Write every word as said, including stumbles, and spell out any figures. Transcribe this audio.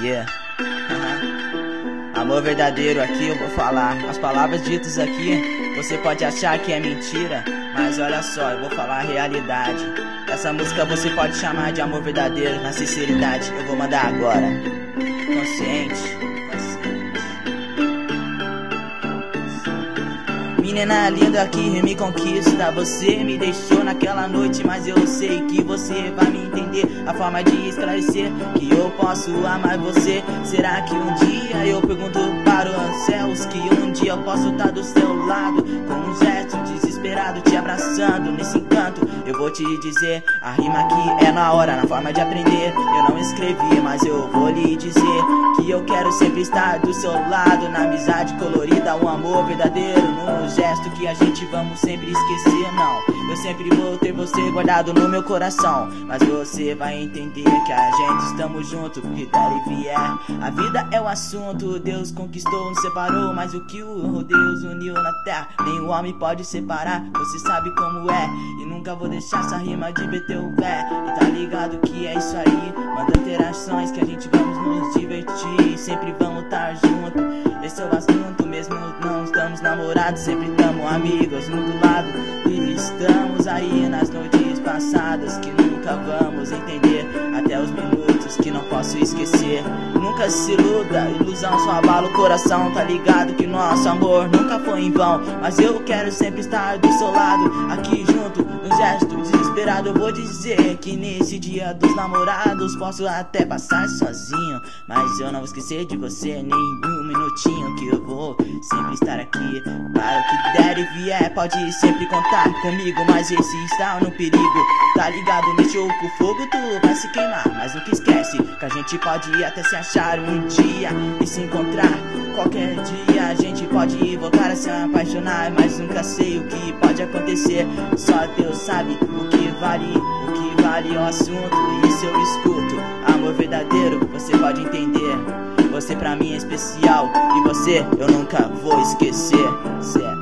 Yeah. Uhum. Amor verdadeiro, aqui eu vou falar. As palavras ditas aqui, você pode achar que é mentira, mas olha só, eu vou falar a realidade. Essa música você pode chamar de amor verdadeiro, na sinceridade. Eu vou mandar agora. Consciente. Menina linda que me conquista, você me deixou naquela noite, mas eu sei que você vai me entender. A forma de esclarecer que eu posso amar você. Será que um dia eu pergunto para os céus que um dia eu posso estar do seu lado, com um gesto desesperado te abraçando nesse encanto? Eu vou te dizer, a rima aqui é na hora, na forma de aprender. Eu não escrevi, mas eu vou lhe dizer que eu quero sempre estar do seu lado, na amizade colorida, um amor verdadeiro, no gesto que a gente vamos sempre esquecer. Não, eu sempre vou ter você guardado no meu coração, mas você vai entender que a gente estamos juntos, que der e vier. A vida é o assunto, Deus conquistou, nos separou, mas o que o Deus uniu na terra, nem o homem pode separar. Você sabe como é, e nunca vou deixar essa rima de meter o pé. E tá ligado que é isso aí, manda interações que a gente vamos nos divertir, sempre vamos estar junto. Esse é o assunto, mesmo não estamos namorados, sempre estamos amigos um do lado. E estamos aí nas noites passadas que nunca vamos entender, até os minutos que não posso esquecer. Nunca se iluda, ilusão só abala o coração. Tá ligado que nosso amor nunca foi em vão, mas eu quero sempre estar do seu lado, aqui junto, no gesto desesperado. Eu vou dizer que nesse dia dos namorados posso até passar sozinho, mas eu não vou esquecer de você nem um minutinho, que eu vou sempre estar aqui para o que der e vier. Pode sempre contar comigo, mas esse está no perigo. Tá ligado, mexeu com fogo, tu vai se queimar, mas nunca esquece que a gente pode até se achar um dia e se encontrar. Qualquer dia a gente pode voltar a se apaixonar, mas nunca sei o que pode acontecer. Só Deus sabe o que vale, o que vale o assunto. E se eu escuto amor verdadeiro, você pode entender. Você pra mim é especial, e você eu nunca vou esquecer. Certo.